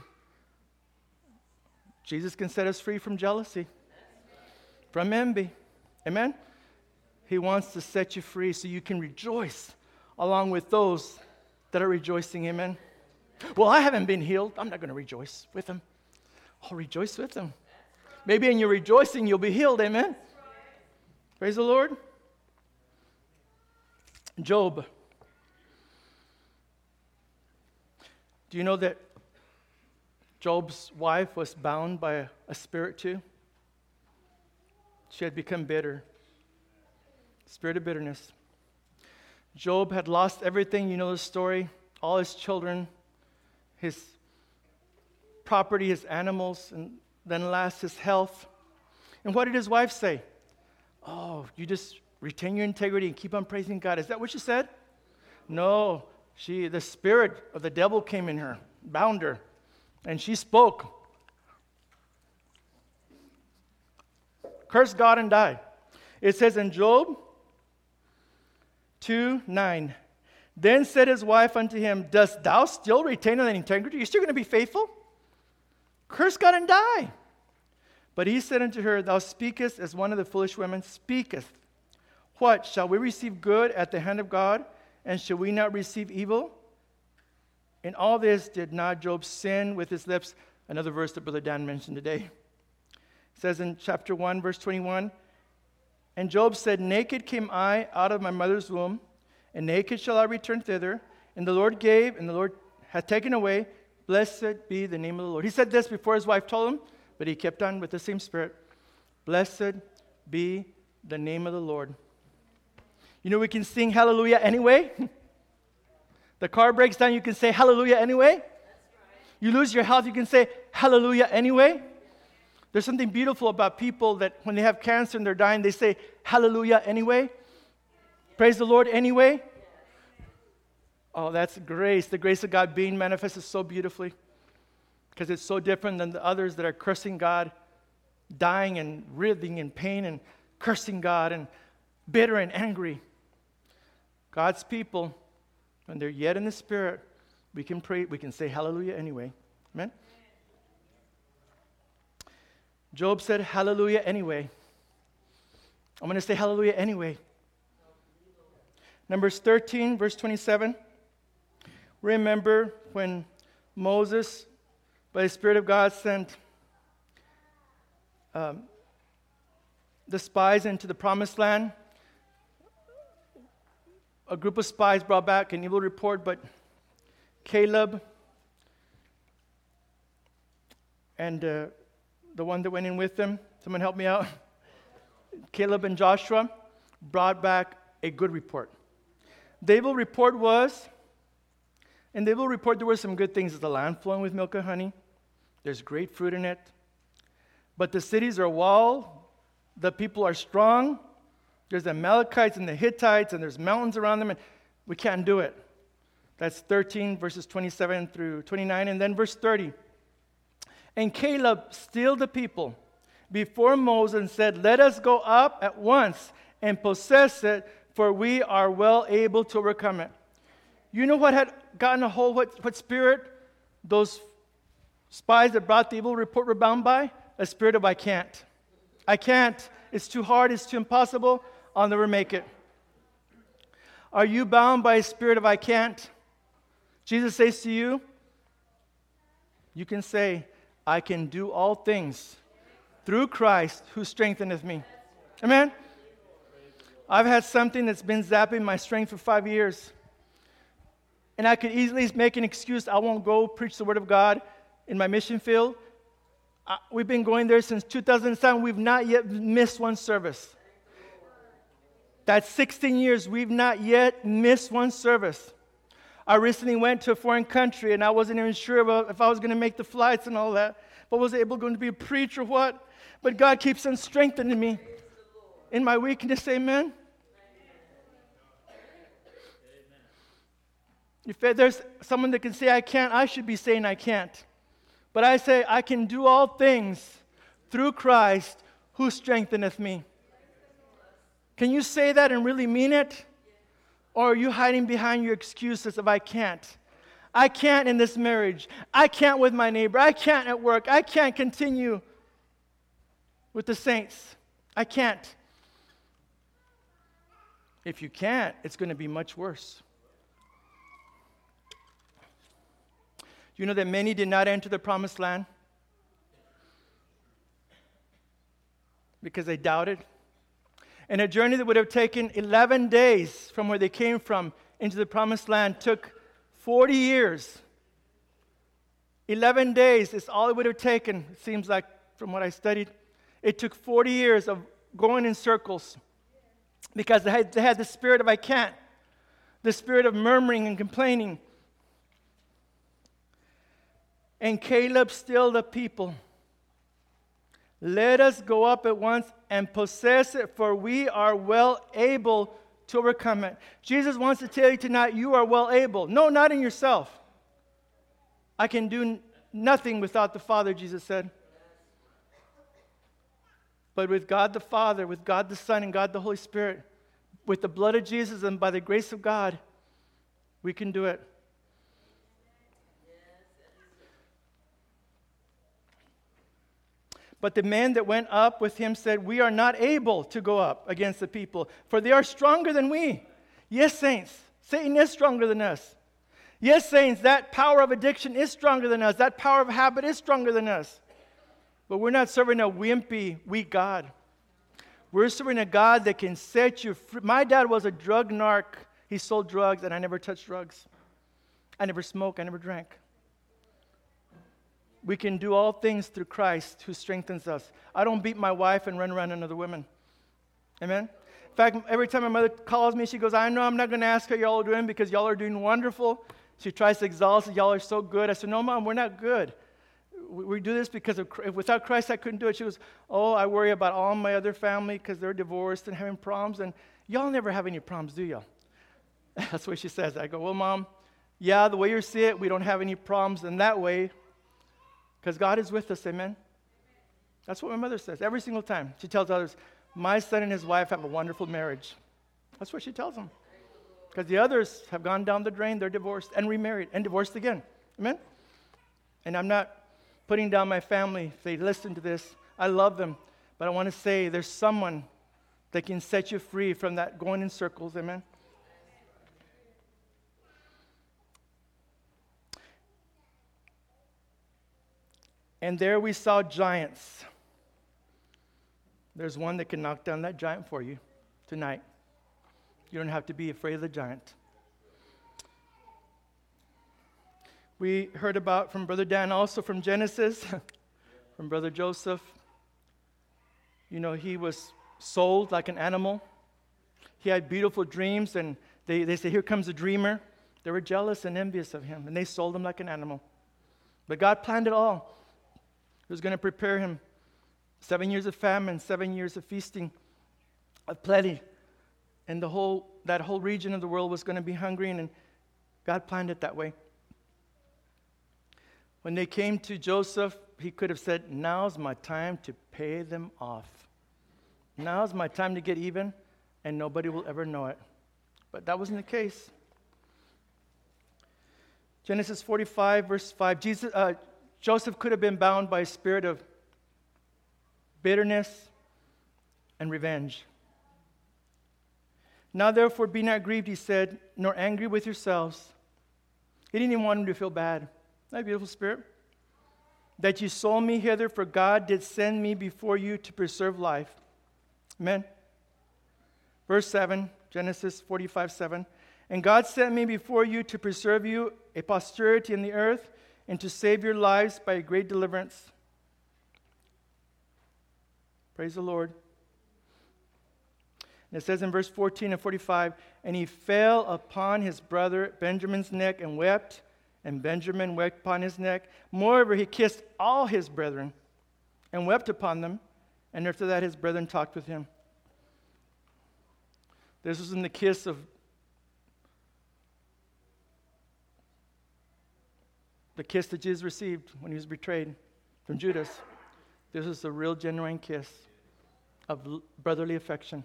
Jesus can set us free from jealousy, from envy. Amen? He wants to set you free so you can rejoice along with those that are rejoicing. Amen? Well, I haven't been healed. I'm not going to rejoice with them. I'll rejoice with them. Maybe in your rejoicing you'll be healed. Amen? Praise the Lord. Job. Do you know that Job's wife was bound by a, a spirit too? She had become bitter. Spirit of bitterness. Job had lost everything. You know the story. All his children, his property, his animals, and then last his health. And what did his wife say? Oh, you just retain your integrity and keep on praising God. Is that what she said? No. She, the spirit of the devil came in her, bound her, and she spoke. Curse God and die. It says in Job two nine, then said his wife unto him, dost thou still retain thine integrity? You're still going to be faithful? Curse God and die. But he said unto her, thou speakest as one of the foolish women speaketh. What, shall we receive good at the hand of God? And shall we not receive evil? In all this did not Job sin with his lips? Another verse that Brother Dan mentioned today. It says in chapter one, verse twenty-one, and Job said, naked came I out of my mother's womb, and naked shall I return thither. And the Lord gave, and the Lord hath taken away. Blessed be the name of the Lord. He said this before his wife told him, but he kept on with the same spirit. Blessed be the name of the Lord. You know, we can sing hallelujah anyway. The car breaks down, you can say hallelujah anyway. That's right. You lose your health, you can say hallelujah anyway. There's something beautiful about people that when they have cancer and they're dying, they say hallelujah anyway. Yes. Praise the Lord anyway. Yes. Oh, that's grace. The grace of God being manifested so beautifully. Because it's so different than the others that are cursing God, dying and writhing in pain and cursing God and bitter and angry. God's people, when they're yet in the Spirit, we can pray, we can say hallelujah anyway. Amen? Job said hallelujah anyway. I'm going to say hallelujah anyway. Numbers thirteen, verse twenty-seven. Remember when Moses, by the Spirit of God, sent um, the spies into the promised land. A group of spies brought back an evil report, but Caleb and uh, the one that went in with them, someone help me out. Caleb and Joshua brought back a good report. The evil report was, in the evil report there were some good things. There's a land flowing with milk and honey. There's great fruit in it. But the cities are walled. The people are strong. There's the Amalekites and the Hittites, and there's mountains around them, and we can't do it. That's thirteen, verses twenty-seven through twenty-nine. And then verse thirty. And Caleb stilled the people before Moses and said, let us go up at once and possess it, for we are well able to overcome it. You know what had gotten a hold, what, what spirit those spies that brought the evil report were bound by? A spirit of I can't. I can't. It's too hard. It's too impossible. I'll never make it. Are you bound by a spirit of I can't? Jesus says to you, you can say, I can do all things through Christ who strengtheneth me. Amen? I've had something that's been zapping my strength for five years. And I could easily make an excuse. I won't go preach the Word of God in my mission field. I, we've been going there since two thousand seven. We've not yet missed one service. That's sixteen years. We've not yet missed one service. I recently went to a foreign country, and I wasn't even sure about if I was going to make the flights and all that. But was able going to be a preacher or what? But God keeps on strengthening me in my weakness. Amen. If there's someone that can say I can't, I should be saying I can't. But I say I can do all things through Christ who strengtheneth me. Can you say that and really mean it? Or are you hiding behind your excuses of I can't? I can't in this marriage. I can't with my neighbor. I can't at work. I can't continue with the saints. I can't. If you can't, it's going to be much worse. You know that many did not enter the promised land because they doubted. And a journey that would have taken eleven days from where they came from into the promised land took forty years. eleven days is all it would have taken, it seems like, from what I studied. It took forty years of going in circles because they had, they had the spirit of I can't, the spirit of murmuring and complaining. And Caleb stilled the people. Let us go up at once and possess it, for we are well able to overcome it. Jesus wants to tell you tonight, you are well able. No, not in yourself. I can do n- nothing without the Father, Jesus said. But with God the Father, with God the Son, and God the Holy Spirit, with the blood of Jesus and by the grace of God, we can do it. But the men that went up with him said, we are not able to go up against the people, for they are stronger than we. Yes, saints, Satan is stronger than us. Yes, saints, that power of addiction is stronger than us. That power of habit is stronger than us. But we're not serving a wimpy, weak God. We're serving a God that can set you free. My dad was a drug narc. He sold drugs, and I never touched drugs. I never smoked. I never drank. We can do all things through Christ who strengthens us. I don't beat my wife and run around on other women. Amen? In fact, every time my mother calls me, she goes, I know I'm not going to ask how y'all are doing because y'all are doing wonderful. She tries to exalt us. Y'all are so good. I said, no, Mom, we're not good. We, we do this because of, without Christ, I couldn't do it. She goes, oh, I worry about all my other family because they're divorced and having problems. And y'all never have any problems, do y'all? That's what she says. I go, well, Mom, yeah, the way you see it, we don't have any problems in that way. Because God is with us, amen? That's what my mother says every single time. She tells others, my son and his wife have a wonderful marriage. That's what she tells them. Because the others have gone down the drain, they're divorced and remarried and divorced again. Amen? And I'm not putting down my family if they listen to this. I love them. But I want to say there's someone that can set you free from that going in circles, amen? And there we saw giants. There's one that can knock down that giant for you tonight. You don't have to be afraid of the giant. We heard about from Brother Dan also from Genesis, from Brother Joseph. You know, he was sold like an animal. He had beautiful dreams, and they, they say, here comes a dreamer. They were jealous and envious of him, and they sold him like an animal. But God planned it all. He was going to prepare him. Seven years of famine, seven years of feasting, of plenty. And the whole that whole region of the world was going to be hungry, and God planned it that way. When they came to Joseph, he could have said, now's my time to pay them off. Now's my time to get even, and nobody will ever know it. But that wasn't the case. Genesis forty-five, verse five. Jesus, uh, Joseph could have been bound by a spirit of bitterness and revenge. Now, therefore, be not grieved, he said, nor angry with yourselves. He didn't even want him to feel bad. Isn't that a beautiful spirit? That you sold me hither, for God did send me before you to preserve life. Amen. Verse seven, Genesis forty-five, seven. And God sent me before you to preserve you a posterity in the earth, and to save your lives by a great deliverance. Praise the Lord. And it says in verse fourteen and forty-five, and he fell upon his brother Benjamin's neck and wept, and Benjamin wept upon his neck. Moreover, he kissed all his brethren and wept upon them. And after that, his brethren talked with him. This was in the kiss of the kiss that Jesus received when he was betrayed from Judas. This is a real, genuine kiss of brotherly affection.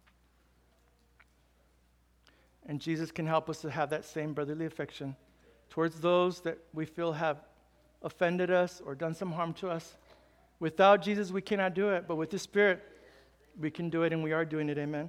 And Jesus can help us to have that same brotherly affection towards those that we feel have offended us or done some harm to us. Without Jesus, we cannot do it. But with the Spirit, we can do it, and we are doing it. Amen.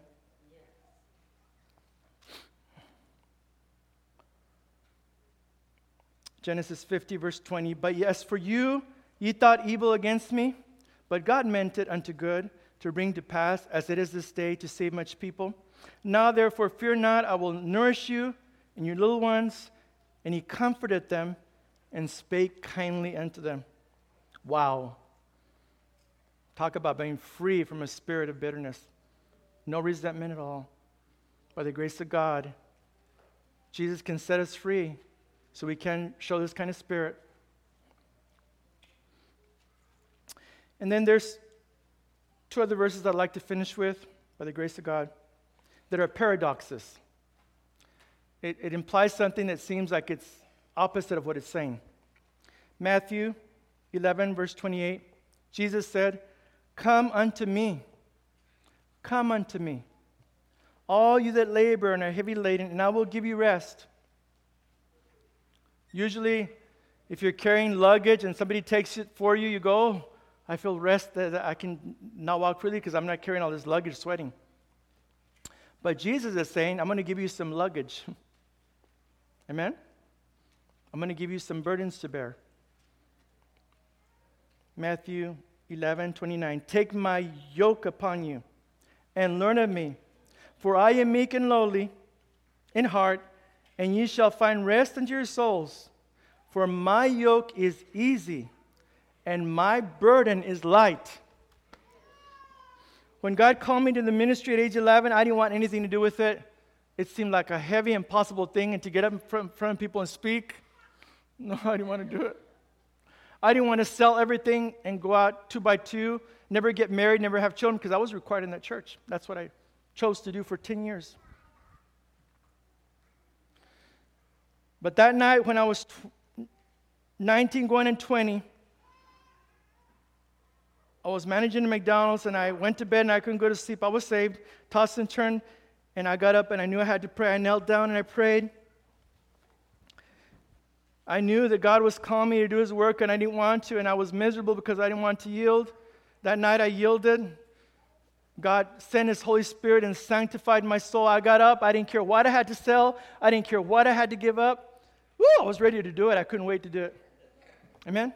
Genesis fifty, verse twenty. But yes, for you, ye thought evil against me, but God meant it unto good, to bring to pass, as it is this day, to save much people. Now therefore fear not, I will nourish you and your little ones. And he comforted them and spake kindly unto them. Wow. Talk about being free from a spirit of bitterness. No resentment at all. By the grace of God, Jesus can set us free so we can show this kind of spirit. And then there's two other verses I'd like to finish with, by the grace of God, that are paradoxes. It, it implies something that seems like it's opposite of what it's saying. Matthew eleven, verse twenty-eight, Jesus said, come unto me, come unto me, all you that labor and are heavy laden, and I will give you rest. Usually, if you're carrying luggage and somebody takes it for you, you go, oh, I feel rest that I can now walk freely because I'm not carrying all this luggage sweating. But Jesus is saying, I'm going to give you some luggage. Amen? I'm going to give you some burdens to bear. Matthew eleven, twenty-nine. Take my yoke upon you and learn of me, for I am meek and lowly in heart, and ye shall find rest unto your souls. For my yoke is easy, and my burden is light. When God called me to the ministry at age eleven, I didn't want anything to do with it. It seemed like a heavy, impossible thing, and to get up in front, in front of people and speak, no, I didn't want to do it. I didn't want to sell everything and go out two by two, never get married, never have children, because I was required in that church. That's what I chose to do for ten years. But that night when I was nineteen going in twenty, I was managing McDonald's, and I went to bed, and I couldn't go to sleep. I was saved, tossed and turned, and I got up, and I knew I had to pray. I knelt down, and I prayed. I knew that God was calling me to do His work, and I didn't want to, and I was miserable because I didn't want to yield. That night I yielded. God sent His Holy Spirit and sanctified my soul. I got up. I didn't care what I had to sell. I didn't care what I had to give up. Woo, I was ready to do it. I couldn't wait to do it. Amen?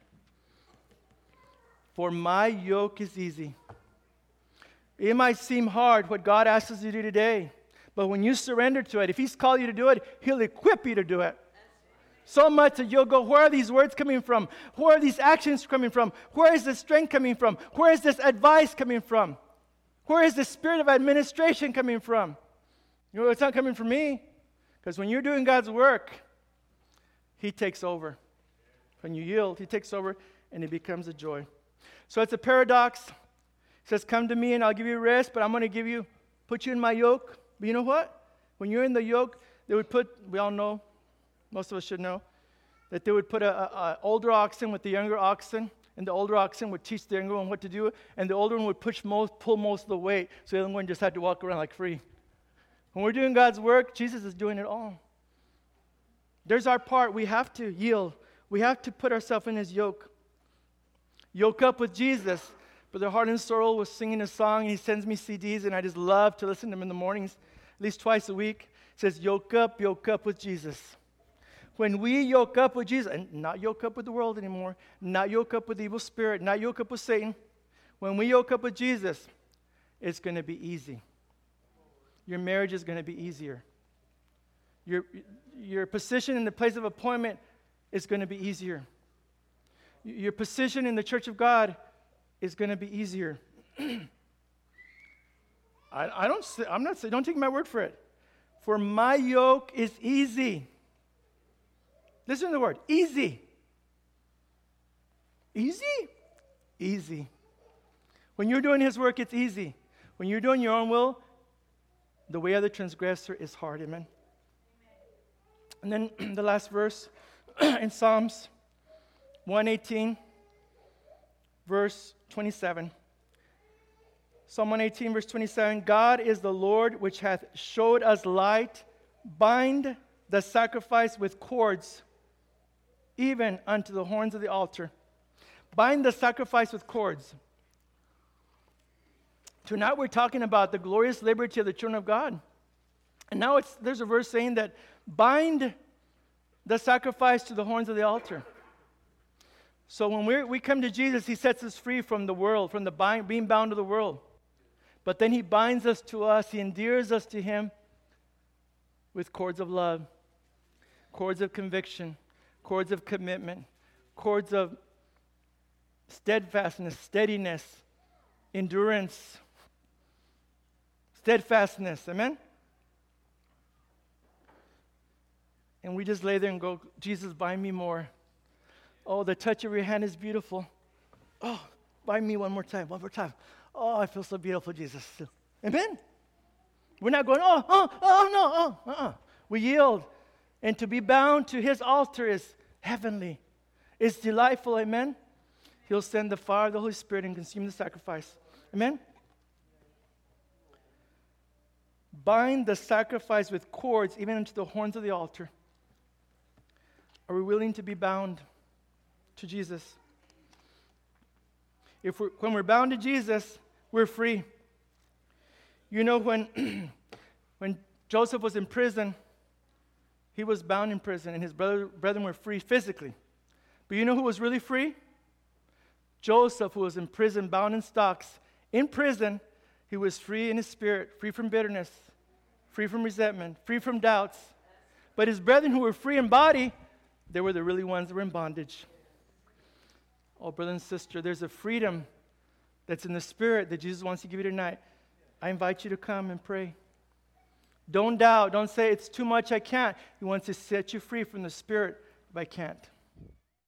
For my yoke is easy. It might seem hard what God asks us to do today, but when you surrender to it, if He's called you to do it, He'll equip you to do it. So much that you'll go, where are these words coming from? Where are these actions coming from? Where is this strength coming from? Where is this advice coming from? Where is the spirit of administration coming from? You know, it's not coming from me. Because when you're doing God's work, He takes over. When you yield, He takes over, and it becomes a joy. So it's a paradox. It says, come to me and I'll give you rest, but I'm going to give you, put you in my yoke. But you know what? When you're in the yoke, they would put, we all know, most of us should know, that they would put an older oxen with the younger oxen, and the older oxen would teach the younger one what to do, and the older one would push most, pull most of the weight, so the younger one just had to walk around like free. When we're doing God's work, Jesus is doing it all. There's our part. We have to yield. We have to put ourselves in His yoke. Yoke up with Jesus. Brother Harlan Sorrell was singing a song, and he sends me C Ds, and I just love to listen to them in the mornings, at least twice a week. It says, yoke up, yoke up with Jesus. When we yoke up with Jesus, and not yoke up with the world anymore, not yoke up with the evil spirit, not yoke up with Satan, when we yoke up with Jesus, it's going to be easy. Your marriage is going to be easier. Your, your position in the place of appointment is going to be easier. Your position in the church of God is going to be easier. I, I don't say, I'm not saying, don't take my word for it. For my yoke is easy. Listen to the word, easy. Easy? Easy. When you're doing his work, it's easy. When you're doing your own will, the way of the transgressor is hard. Amen. And then the last verse in Psalms one eighteen, verse twenty-seven. Psalm one eighteen, verse twenty-seven. God is the Lord which hath showed us light. Bind the sacrifice with cords, even unto the horns of the altar. Bind the sacrifice with cords. Tonight we're talking about the glorious liberty of the children of God. And now it's, there's a verse saying that bind the sacrifice to the horns of the altar. So when we we come to Jesus, he sets us free from the world, from the bind, being bound to the world. But then he binds us to us. He endears us to him with cords of love, cords of conviction, cords of commitment, cords of steadfastness, steadiness, endurance, steadfastness. Amen? And we just lay there and go, Jesus, bind me more. Oh, the touch of your hand is beautiful. Oh, bind me one more time, one more time. Oh, I feel so beautiful, Jesus. Amen? We're not going, oh, oh, oh, no, oh, uh-uh. We yield. And to be bound to his altar is heavenly. It's delightful, amen? He'll send the fire of the Holy Spirit and consume the sacrifice. Amen? Bind the sacrifice with cords, even into the horns of the altar. Are we willing to be bound to Jesus? If we're, when we're bound to Jesus, we're free. You know, when, when Joseph was in prison, he was bound in prison, and his brother, brethren were free physically. But you know who was really free? Joseph, who was in prison, bound in stocks. In prison, he was free in his spirit, free from bitterness, free from resentment, free from doubts. But his brethren who were free in body, they were the really ones that were in bondage. Oh, brother and sister, there's a freedom that's in the spirit that Jesus wants to give you tonight. I invite you to come and pray. Don't doubt. Don't say, it's too much, I can't. He wants to set you free from the spirit, if I can't.